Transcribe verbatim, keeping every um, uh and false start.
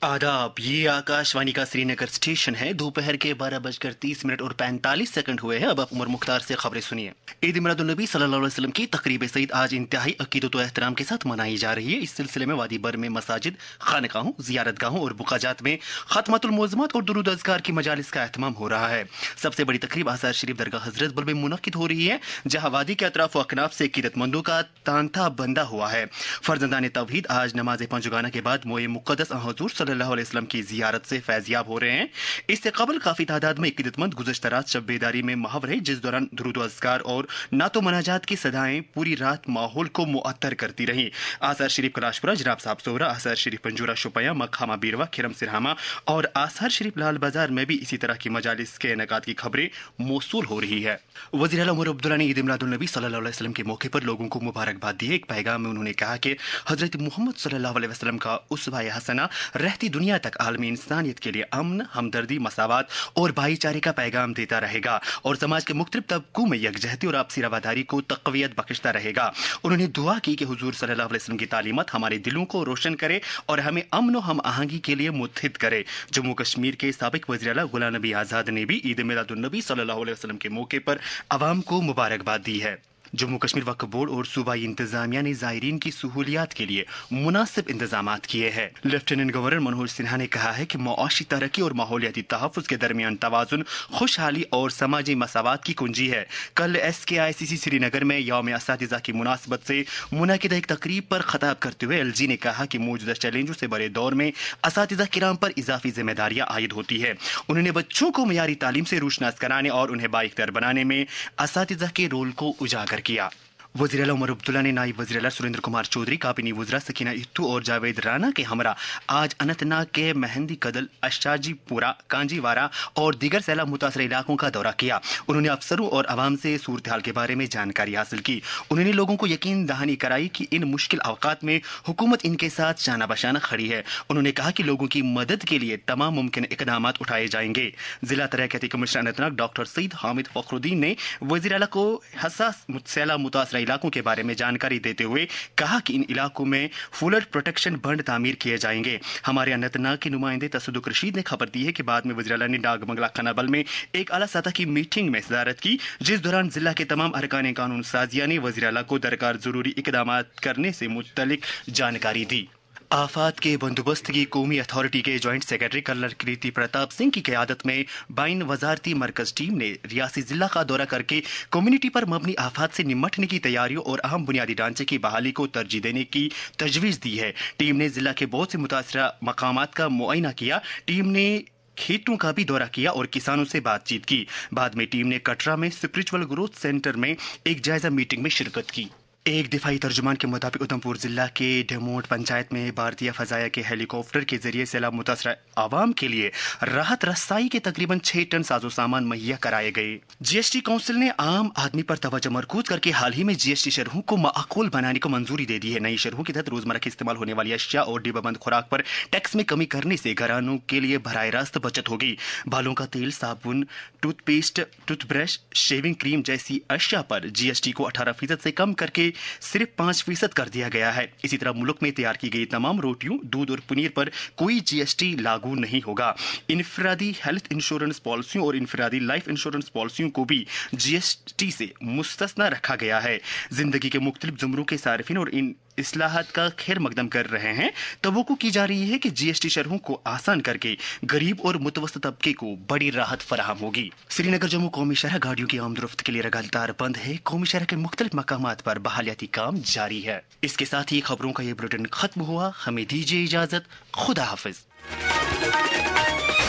आदाब, ये आकाशवाणी का श्रीनगर स्टेशन है। दोपहर के बारह बजकर तीस मिनट और पैंतालीस सेकंड हुए हैं। अब आप उमर मुख्तार से खबरें सुनिए। ईद मिलादुन्नबी सल्लल्लाहु अलैहि वसल्लम की तकरीब सईद आज इंतहाई अकीदत व एहतराम के साथ मनाई जा रही है। इस सिलसिले में वादी बर में मसाजिद, खानकाहों, जियारतगाहों और बुकाजात में खत्मतुल मोज़मात और दुरूद अज़कार की मजालिस का एहतमाम हो रहा है। सबसे बड़ी तकरीब आसार शरीफ दरगाह हजरत बल में मुनक्किद हो रही है, जहाँ वादी के अतराफ व अकनाफ से अकीदतमंदों का तांता बंदा हुआ है। फर्जंदान तौहीद आज नमाज पंजुगाना के बाद मोए मुक़द्दस हुज़ूर सल्लल्लाहु अलैहि वसल्लम की जियारत से फैज़याब हो रहे हैं। इससे कबल काफी तादाद में अकीदतमंद गुज़श्ता रात शब बेदारी में महव रहे, जिस दौरान दुरूद व अज़कार और नातो मनाजात की सदाएं पूरी रात माहौल को मुअत्तर करती रहीं। आसार शरीफ कलाशपुरा, जनाब साहब सोहरा, आसार शरीफ पंजूरा शुपया, मखामा बीरवा, खिरम सिरहामा और आसार शरीफ लाल बाजार में भी इसी तरह की मजालिस के इनेकाद की खबरें मौसूल हो रही है। वज़ीर आला उमर अब्दुल्ला ने ईद मिलादुन्नबी सल्लल्लाहु अलैहि वसल्लम के मौके पर लोगों को मुबारकबाद दी है। एक पैगाम में उन्होंने कहा कि हजरत मोहम्मद सल्लल्लाहु अलैहि वसल्लम का उसवा हसना रहती दुनिया तक आलमी इंसानियत के लिए अमन, हमदर्दी, मसावत और भाईचारे का पैगाम देता रहेगा और समाज के मुख्तलिफ तबकों में यकजहती और आपसी रवादारी को तक़वियत बख्शता रहेगा। उन्होंने दुआ की कि हुजूर सल्लल्लाहु अलैहि वसल्लम की तालीमत हमारे दिलों को रोशन करे और हमें अमन और हम आहंगी के लिए मुत्हिद करे। जम्मू कश्मीर के साबिक वज़ीर आला गुलाम नबी आज़ाद ने भी ईद मिलादुन्नबी सल्लल्लाहु अलैहि वसल्लम के मौके पर अवाम को मुबारकबाद दी है। जम्मू कश्मीर वक्फ बोर्ड और सूबाई इंतजामिया ने ज़ायरीन की सहूलियात के लिए मुनासिब इंतजाम किए हैं। लेफ्टिनेंट गवर्नर मनोहर सिन्हा ने कहा है कि मुआशी तरक्की और माहौलियाती तहफ़्फ़ुज़ के दरमियान तवाज़ुन, खुशहाली और समाजी मसावात की कुंजी है। कल एस के आई सी सी श्रीनगर में यौम असातिज़ा की मुनासबत से मुनक़िदा एक तकरीब पर खताब करते हुए एल जी ने कहा कि मौजूदा चैलेंजों से बड़े दौर में असातिज़ा किराम पर इजाफी जिम्मेदारियाँ आयद होती है। उन्होंने बच्चों को मयारी तालीम से रोशनास कराने और उन्हें बाइख्तियार बनाने में असातिज़ा के रोल को उजागर किया। वज़ीर आला उमर अब्दुल्ला ने नायब वज़ीर आला सुरेंद्र कुमार चौधरी, काबिनी वज़रा सकीना इत्तू और जावेद राना के हमरा आज अनंतनाग के मेहंदी कदल, अशाजीपुरा, कांजीवारा और दीगर सैलाब मुतासर इलाकों का दौरा किया। उन्होंने अफसरों और आवाम से सूरत हाल के बारे में जानकारी हासिल की। उन्होंने लोगों को यकीन दहानी कराई कि इन मुश्किल अवकात में हुकूमत इनके साथ शाना बशाना खड़ी है। उन्होंने कहा कि लोगों की मदद के लिए तमाम मुमकिन इकदाम उठाए जाएंगे। जिला तरक्याती कमिश्नर अनंतनाग डॉक्टर सईद हामिद फखरुद्दीन ने वज़ीर आला को हसास सैलाब मुतासर इलाकों के बारे में जानकारी देते हुए कहा कि इन इलाकों में फ्लड प्रोटेक्शन बंड तामीर किए जाएंगे। हमारे अनंतनाग के नुमाइंदे तसद्दुक रशीद ने खबर दी है कि बाद में वज़ीर आला ने डाग बंगला खनाबल में एक आला सतह की मीटिंग में सदारत की, जिस दौरान जिला के तमाम अरकान कानून साजिया ने वज़ीर आला को दरकार जरूरी इकदाम करने से मुतल्लिक जानकारी दी। आफात के बंदोबस्त की कौमी अथॉरिटी के joint secretary colonel Kirti Pratap Singh की क़यादत में बाइन वजारती मरकज टीम ने रियासी जिला का दौरा करके कम्युनिटी पर मबनी आफात से निमटने की तैयारियों और अहम बुनियादी ढांचे की बहाली को तरजीह देने की तजवीज़ दी है। टीम ने जिला के बहुत से मुतासरा मकामात का मुआयना किया। टीम ने खेतों का भी दौरा किया और किसानों से बातचीत की। बाद में टीम ने कटरा में स्पिरिचुअल ग्रोथ सेंटर में एक जायजा मीटिंग में शिरकत की। एक दिफाई तर्जुमान के मुताबिक उधमपुर जिला के डेमोट पंचायत में भारतीय फजाया के हेलीकॉप्टर के जरिए सैलाब मुतासरा आवाम के लिए राहत रसाई के तकरीबन छह टन साजो सामान मुहैया कराए गए। जीएसटी काउंसिल ने आम आदमी पर तवज्जो मरकूज करके हाल ही में जीएसटी शरहों को माकूल बनाने को मंजूरी दे दी है। नई शरहों के तहत रोजमर्रा के इस्तेमाल होने वाली अशिया और डिब्बाबंद खुराक पर टैक्स में कमी करने से घरानों के लिए बराह रास्त बचत होगी। बालों का तेल, साबुन, टूथपेस्ट, टूथब्रश, शेविंग क्रीम जैसी अशिया पर जीएसटी को अठारह फीसद से कम करके सिर्फ पांच फीसद कर दिया गया है। इसी तरह मुल्क में तैयार की गई तमाम रोटियों, दूध और पनीर पर कोई जीएसटी लागू नहीं होगा। इनफरादी हेल्थ इंश्योरेंस पॉलिसियों और इनफरादी लाइफ इंश्योरेंस पॉलिसियों को भी जीएसटी से मुस्तस्ना रखा गया है। जिंदगी के मुख्तलिफ जुमरों के सारिफिन और इन इस्लाहात का खैर मकदम कर रहे हैं। तवक्को की जा रही है कि जीएसटी शरहों को आसान करके गरीब और मुतवस्सित तबके को बड़ी राहत फराहम होगी। श्रीनगर जम्मू कौमी शहर गाड़ियों की आमदोरफ्त के लिए लगातार बंद है। कौमी शहर के मुख्तलिफ मकामात पर बहालियाती काम जारी है। इसके साथ ही खबरों का ये बुलेटिन खत्म हुआ। हमें दीजिए इजाजत। खुदा हाफिज।